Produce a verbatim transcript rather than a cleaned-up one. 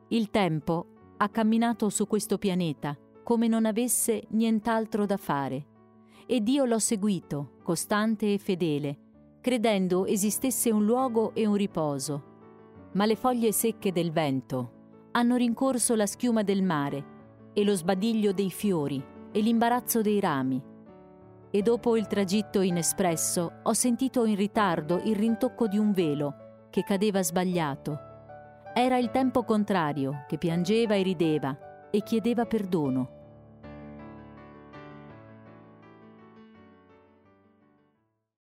Il tempo ha camminato su questo pianeta come non avesse nient'altro da fare, ed io l'ho seguito, costante e fedele, credendo esistesse un luogo e un riposo. Ma le foglie secche del vento hanno rincorso la schiuma del mare e lo sbadiglio dei fiori e l'imbarazzo dei rami. E dopo il tragitto in espresso ho sentito in ritardo il rintocco di un velo che cadeva sbagliato. Era il tempo contrario che piangeva e rideva e chiedeva perdono.